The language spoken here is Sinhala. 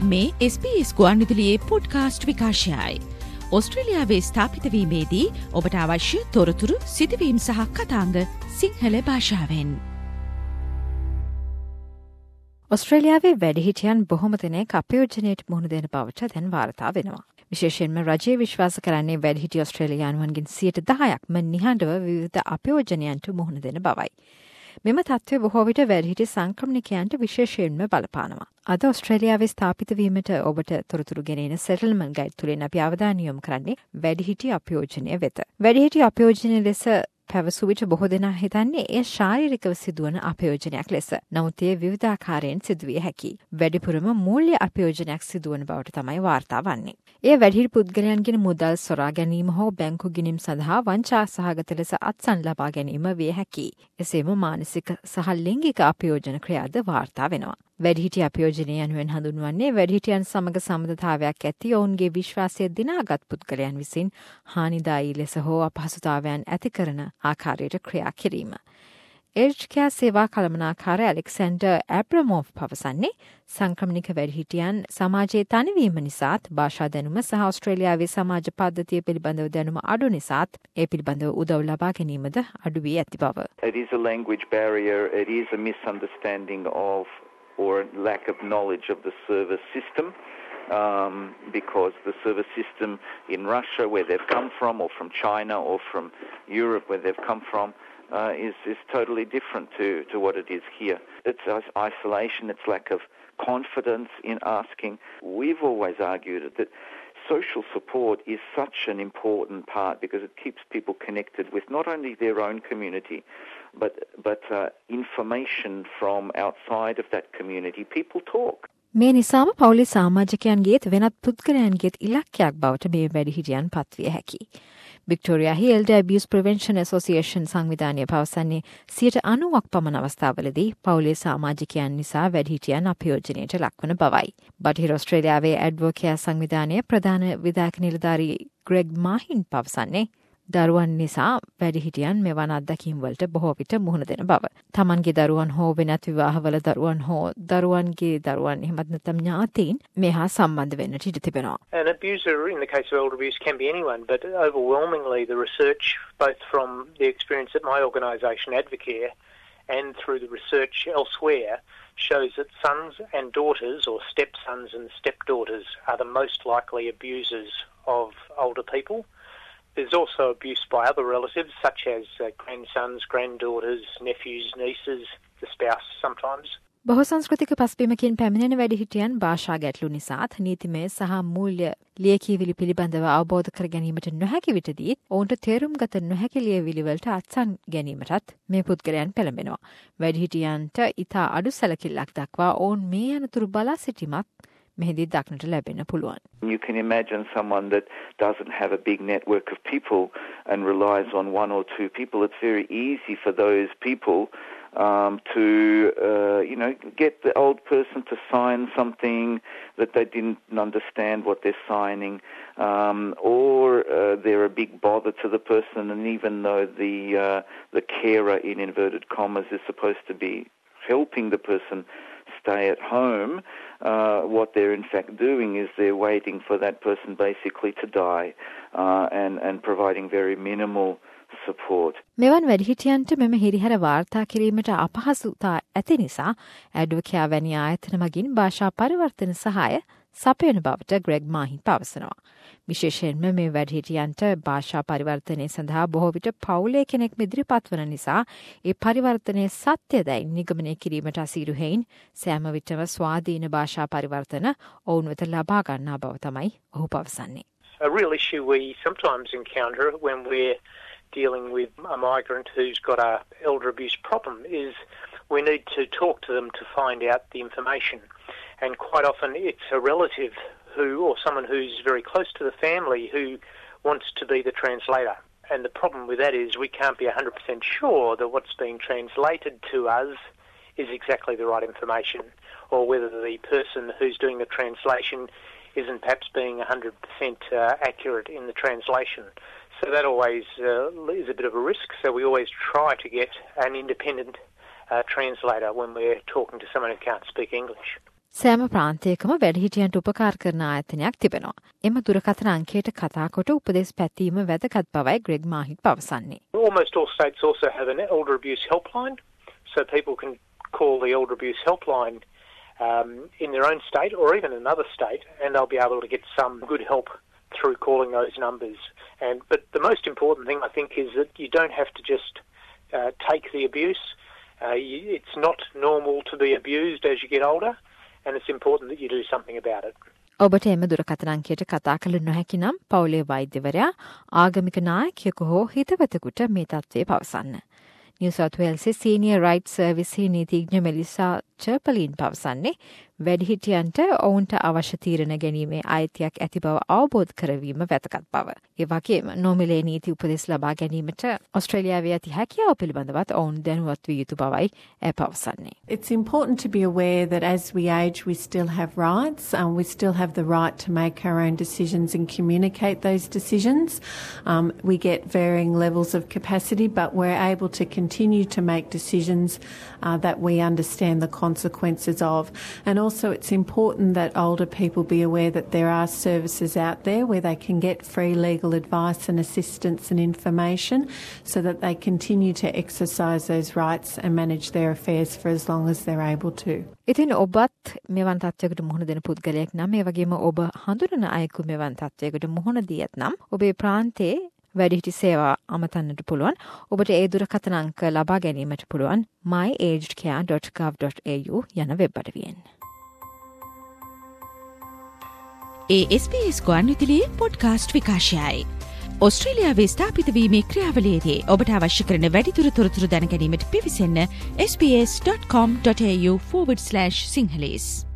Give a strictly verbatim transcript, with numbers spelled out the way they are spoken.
මේ එස් බී එස් ගුවන්විදුලියේ පොඩ්කාස්ට් විකාශයයි. ඔස්ට්‍රේලියාවේ ස්ථාපිත වීමේදී ඔබට අවශ්‍ය තොරතුරු සිදුවීම් සහ කතාංග සිංහල භාෂාවෙන්. ඔස්ට්‍රේලියාවේ වැඩිහිටියන් බොහොම දෙනෙක් අපයෝජනයට මුහුණ දෙන බවට දැන් වාර්තා වෙනවා. විශේෂයෙන්ම රජය විශ්වාස කරන්නේ වැඩිහිටි ඔස්ට්‍රේලියානුවන්ගෙන් සියයට දහයක්ම නිහඬව විවිධ අපයෝජනයන්ට මුහුණ දෙන බවයි. මෙම තත්ත්වය බොහෝ විට වැඩිහිටි සංක්‍රමණිකයන්ට විශේෂයෙන්ම බලපානවා. අද ඔස්ට්‍රේලියාවේ ස්ථාපිත වීමට ඔබට තොරතුරු ගෙනෙන සෙටල්මන්ට් ගයිඩ් තුලින් අපි අවධානය යොමු කරන්නේ වැඩිහිටි අපයෝජනය වෙත. වැඩිහිටි අපයෝජනය ලෙස පැවසු විට බොහෝ දෙනා හිතන්නේ එය ශාරීරිකව සිදුවන අපයෝජනයක් ලෙස. නමුත් එය විවිධාකාරයෙන් සිදුවිය හැකියි. වැඩිපුරම මූල්‍ය අපයෝජනයක් සිදුවන බවට තමයි වාර්තා වන්නේ. එය වැඩිහිටි පුද්ගලයන්ගෙන් මුදල් සොරා ගැනීම හෝ බැංකු ගිණුම් සඳහා වංචා සහගත ලෙස අත්සන් ලබා ගැනීම විය හැකියි. එසේම මානසික සහ ලිංගික අපයෝජන ක්‍රියාද වාර්තා වෙනවා. වැඩිහිටි අපයෝජනය යනුවෙන් හඳුන්වන්නේ වැඩිහිටියන් සමග සම්බන්ධතාවයක් ඇති ඔවුන්ගේ විශ්වාසය දිනාගත් පුද්ගලයන් විසින් හානිදායී ලෙස හෝ අපහසුතාවයන් ඇති කරන ආකාරයට ක්‍රියා කිරීම. එජ් කෙයා සේවා කළමනාකාර ඇලෙක්සැන්ඩර් ඇබ්‍රමෝෆ් පවසන්නේ සංක්‍රමණික වැඩිහිටියන් සමාජයේ තනිවීම නිසාත් භාෂා දැනුම සහ ඔස්ට්‍රේලියාවේ සමාජ පද්ධතිය පිළිබඳව දැනුම අඩු නිසාත් ඒ පිළිබඳව උදව් ලබා ගැනීමද අඩු වී ඇති බව. It is a language barrier, it is a misunderstanding of or a lack of knowledge of the service system. Um, because the service system in Russia, where they've come from, or from China, or from Europe, where they've come from, uh, is, is totally different to, to what it is here. It's isolation, it's lack of confidence in asking. We've always argued that social support is such an important part because it keeps people connected with not only their own community, but, but uh, information from outside of that community. People talk. මේ නිසාම පවුලේ සමාජිකයන්ගේත් වෙනත් පුද්ගලයන්ගේත් ඉලක්කයක් බවට මේ වැඩිහිටියන් පත්විය හැකියි. වික්ටෝරියාහි එල්ඩර් ඇබියුස් ප්‍රිවෙන්ෂන් ඇසෝසියේෂන් සංවිධානය පවසන්නේ සියයට අනූවක් පමණ අවස්ථාවලදී පවුලේ සමාජිකයන් නිසා වැඩිහිටියන් අපයෝජනයට ලක්වන බවයි. බටහිර ඔස්ට්‍රේලියාවේ ඇඩ්වොකේට් සංවිධානයේ ප්‍රධාන විධායක නිලධාරී ග්‍රෙග් මාහින් පවසන්නේ දරුවන් නිසා වැඩිහිටියන් මෙවන් අත්දැකීම් වලට බොහෝ විට මුහුණ දෙන බව. තමන්ගේ දරුවන් හෝ වෙනත් විවාහවල දරුවන් හෝ දරුවන්ගේ දරුවන් එහෙමත් නැත්නම් ඥාතීන් මෙහා සම්බන්ධ වෙන්නට ඉඩ තිබෙනවා. An abuser in the case of elder abuse can be anyone, but overwhelmingly the research both from the experience at my organisation Advocare and through the research elsewhere shows that sons and daughters or stepsons and stepdaughters are the most likely abusers of older people. There's also abuse by other relatives, such as uh, grandsons, granddaughters, nephews, nieces, the spouse sometimes. බහුසංස්කෘතික පසුබිමකින් පැමිණෙන වැඩිහිටියන් භාෂා ගැටලු නිසාත් නීතිමය සහ මූල්‍ය ලියකියවිලි පිළිබඳව අවබෝධ කර ගැනීමට නොහැකි විටදී ඔවුන්ට තේරුම් ගත නොහැකි ලියවිලිවලට අත්සන් ගැනීමටත් මේ පුද්ගලයන් පෙළඹෙනවා. වැඩිහිටියන්ට ඉතා අඩු සැලකිල්ලක් දක්වා ඔවුන් මේ අනතුරු බලා සිටීමත් මෙහිදී දක්නට ලැබෙන්න පුළුවන්. You can imagine someone that doesn't have a big network of people and relies on one or two people. It's very easy for those people um, to, uh, you know, get the old person to sign something that they didn't understand what they're signing, um, or uh, they're a big bother to the person, and even though the uh, the carer in inverted commas is supposed to be helping the person stay at home, uh, what they're in fact doing is they're waiting for that person basically to die uh, and, and providing very minimal support. මෙවන් වැඩිහිටියන්ට මෙම හිරිහැර වාර්තා කිරීමට අපහසුතා ඇති නිසා ඇඩ්වොකේට් වැනි ආයතන මගින් භාෂා පරිවර්තන සහාය සපයන බවට ග්‍රෙග් මාහින් පවසනවා. විශේෂයෙන්ම මේ වැඩිහිටියන්ට භාෂා පරිවර්තනය සඳහා බොහෝ විට පවුලේ කෙනෙක් ඉදිරිපත් වන නිසා ඒ පරිවර්තනයේ සත්‍යදයි නිගමනය කිරීමට අසීරු හේයින් සෑම විටම ස්වාධීන භාෂා පරිවර්තන ඔවුන් වෙත ලබා ගන්නා බව තමයි ඔහු පවසන්නේ. A real issue we sometimes encounter when we're dealing with a migrant who's got a elder abuse problem is we need to talk to them to find out the information. And quite often it's a relative who, or someone who's very close to the family who wants to be the translator. And the problem with that is we can't be one hundred percent sure that what's being translated to us is exactly the right information, or whether the person who's doing the translation isn't perhaps being one hundred percent uh, accurate in the translation. So that always uh, is a bit of a risk. So we always try to get an independent uh, translator when we're talking to someone who can't speak English. සෑම ප්‍රාන්තයකම වැඩිහිටියන්ට උපකාර කරන ආයතනයක් තිබෙනවා. එම දුරකථන අංකයට කතා කොට උපදෙස් පැතීම වැදගත් බවයි ග්‍රෙග් මාහිත් පවසන්නේ. Almost all states also have an elder abuse helpline, so people can call the elder abuse helpline um, in their own state or even another state, and they'll be able to get some good help through calling those numbers. And but the most important thing I think is that you don't have to just uh, take the abuse. Uh, you, it's not normal to be abused as you get older, and it's important that you do something about it. ඔබට එම දුරකථන අංකයට කතා කළ නොහැකි නම් පවුලේ වෛද්‍යවරයා ආගමික නායකයෙකු හෝ හිතවතෙකුට මේ තත්ත්වය පවසන්න. New South Wales senior right service නීතිඥ මෙලිසා චර්පලින් පවසන්නේ වැඩිහිටියන්ට ඔවුන්ට අවශ්‍ය තීරණ ගැනීමේ අයිතියක් ඇති බව අවබෝධ කරවීම වැදගත් බව. ඒ වගේම නොමිලේ නීති උපදෙස් ලබා ගැනීමට ඔස්ට්‍රේලියාවේ ඇති හැකියාව පිළිබඳවත් ඔවුන් දැනුවත් විය යුතු බවයි ඇය පවසන්නේ. It's important to be aware that as we age we still have rights and we still have the right to make our own decisions and communicate those decisions. Um, we get varying levels of capacity, but we're able to continue to make decisions uh, that we understand the consequences of. And also it's important that older people be aware that there are services out there where they can get free legal advice and assistance and information so that they continue to exercise those rights and manage their affairs for as long as they're able to. ඉතින් ඔබත් මෙවන් තත්ත්වයකට මුහුණ දෙන පුද්ගලයෙක් නම් ඒ වගේම ඔබ හඳුනන අයෙකු මෙවන් තත්ත්වයකට මුහුණ දී ඇතනම් ඔබේ ප්‍රාන්තයේ වැඩිහිටි සේවා අමතන්නට පුළුවන්. ඔබට ඒ දුරකථන අංක ලබා ගැනීමට පුළුවන් my aged care dot gov dot a u යන වෙබ් අඩවියෙන්. ඒ එස් බී එස් ගුවන්විදුලියේ පොඩ්කාස්ට් විකාශයයි. ඔස්ට්‍රේලියාවේ ස්ථාපිත වීමේ ක්‍රියාවලියේදී ඔබට අවශ්‍ය කරන වැඩිදුර තොරතුරු දැන ගැනීමට පිවිසෙන්න s b s dot com dot a u forward slash sinhalese